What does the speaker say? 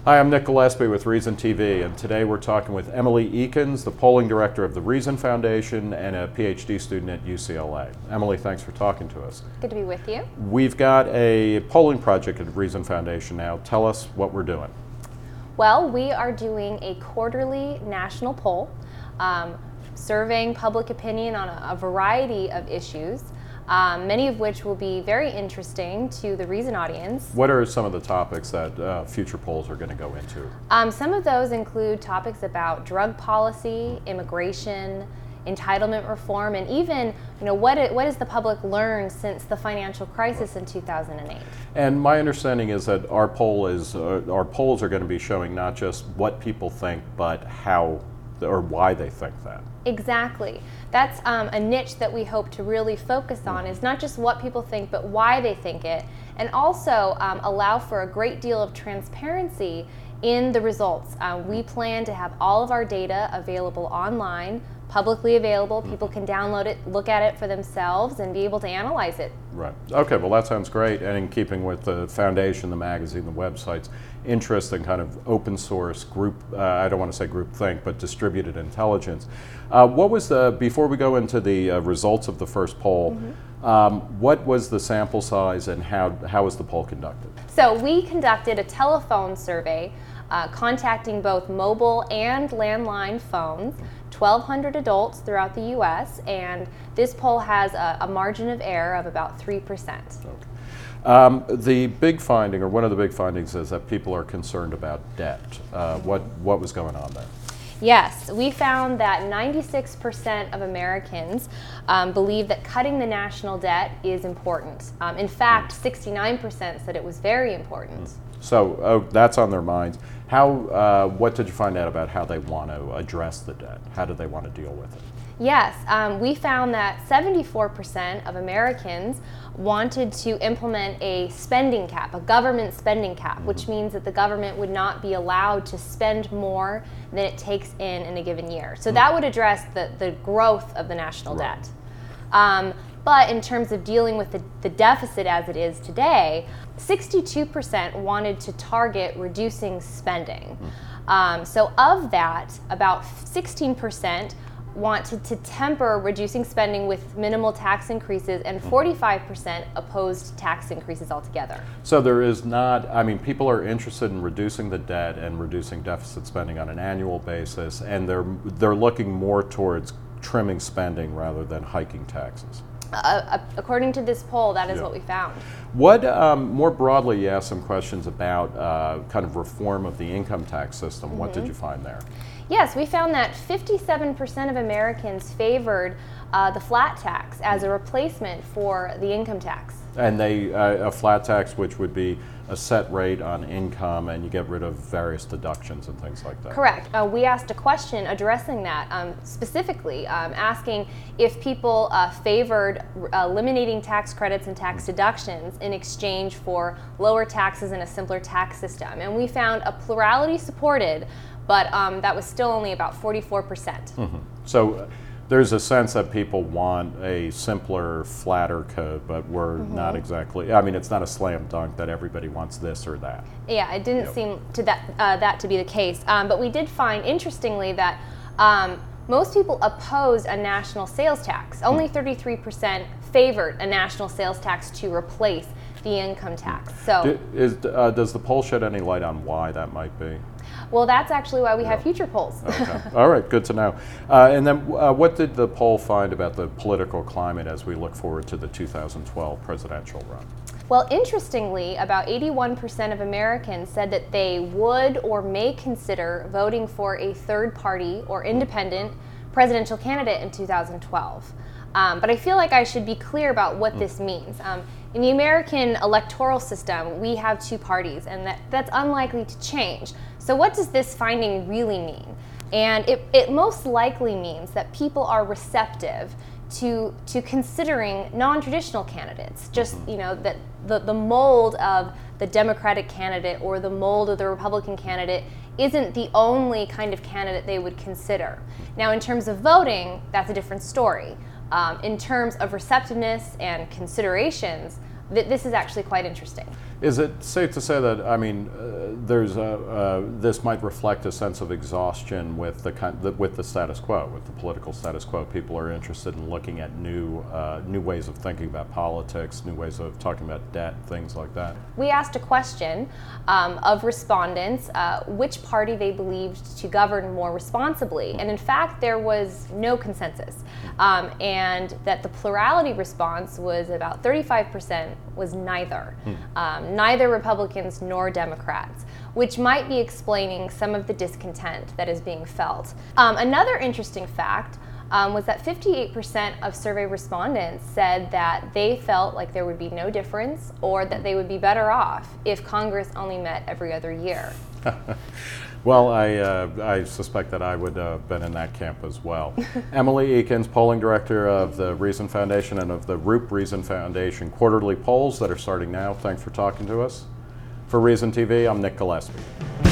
Hi, I'm Nick Gillespie with Reason TV, and today we're talking with Emily Ekins, the polling director of the Reason Foundation and a PhD student at UCLA. Emily, thanks for talking to us. Good to be with you. We've got a polling project at the Reason Foundation now. Tell us what we're doing. Well, we are doing a quarterly national poll, surveying public opinion on a variety of issues, many of which will be very interesting to the Reason audience. What are some of the topics that future polls are going to go into? Some of those include topics about drug policy, immigration, entitlement reform, and even, what has the public learned since the financial crisis in 2008? And my understanding is that our polls are going to be showing not just what people think, but how or why they think that. Exactly. That's a niche that we hope to really focus on, is not just what people think, but why they think it, and also allow for a great deal of transparency in the results. We plan to have all of our data available online, publicly available. People can download it, look at it for themselves, and be able to analyze it. Right. Okay, well that sounds great, and in keeping with the foundation, the magazine, the website's interest in kind of open source group, I don't want to say group think, but distributed intelligence. What was before we go into the results of the first poll, what was the sample size and how was the poll conducted? So we conducted a telephone survey contacting both mobile and landline phones, 1,200 adults throughout the U.S., and this poll has a margin of error of about 3%. Okay. The big finding, or one of the big findings, is that people are concerned about debt. What was going on there? Yes, we found that 96% of Americans believe that cutting the national debt is important. In fact, 69% said it was very important. So that's on their minds. What did you find out about how they want to address the debt? How do they want to deal with it? Yes, we found that 74% of Americans wanted to implement a spending cap, a government spending cap, which means that the government would not be allowed to spend more than it takes in a given year. So that would address the growth of the national debt. But in terms of dealing with the deficit as it is today, 62% wanted to target reducing spending. So of that, about 16% wanted to temper reducing spending with minimal tax increases, and 45% opposed tax increases altogether. So there is not, people are interested in reducing the debt and reducing deficit spending on an annual basis, and they're looking more towards trimming spending rather than hiking taxes. According to this poll, that is what we found. What, more broadly, you asked some questions about kind of reform of the income tax system. What did you find there? Yes, we found that 57% of Americans favored the flat tax as a replacement for the income tax. And a flat tax, which would be a set rate on income, and you get rid of various deductions and things like that. Correct. We asked a question addressing that, specifically asking if people favored eliminating tax credits and tax deductions in exchange for lower taxes and a simpler tax system. And we found a plurality supported, but that was still only about 44%. So there's a sense that people want a simpler, flatter code, but we're not exactly, it's not a slam dunk that everybody wants this or that. Yeah, it didn't seem to that to be the case. But we did find, interestingly, that most people opposed a national sales tax. Only 33% favored a national sales tax to replace the income tax. So, does the poll shed any light on why that might be? Well, that's actually why we have future polls. Okay. All right, good to know. And then what did the poll find about the political climate as we look forward to the 2012 presidential run? Well, interestingly, about 81% of Americans said that they would or may consider voting for a third party or independent presidential candidate in 2012. But I feel like I should be clear about what this means. In the American electoral system, we have two parties, and that's unlikely to change. So what does this finding really mean? And it most likely means that people are receptive to considering non-traditional candidates. Just, that the mold of the Democratic candidate or the mold of the Republican candidate isn't the only kind of candidate they would consider. Now, in terms of voting, that's a different story. In terms of receptiveness and considerations, this is actually quite interesting. Is it safe to say that, I mean, this might reflect a sense of exhaustion with with the status quo, with the political status quo? People are interested in looking at new ways of thinking about politics, new ways of talking about debt, things like that. We asked a question of respondents which party they believed to govern more responsibly, and in fact there was no consensus, and that the plurality response was about 35% was neither. Neither Republicans nor Democrats, which might be explaining some of the discontent that is being felt. Another interesting fact was that 58% of survey respondents said that they felt like there would be no difference or that they would be better off if Congress only met every other year. Well, I suspect that I would have been in that camp as well. Emily Ekins, polling director of the Reason Foundation and of the Roop Reason Foundation quarterly polls that are starting now. Thanks for talking to us. For Reason TV, I'm Nick Gillespie.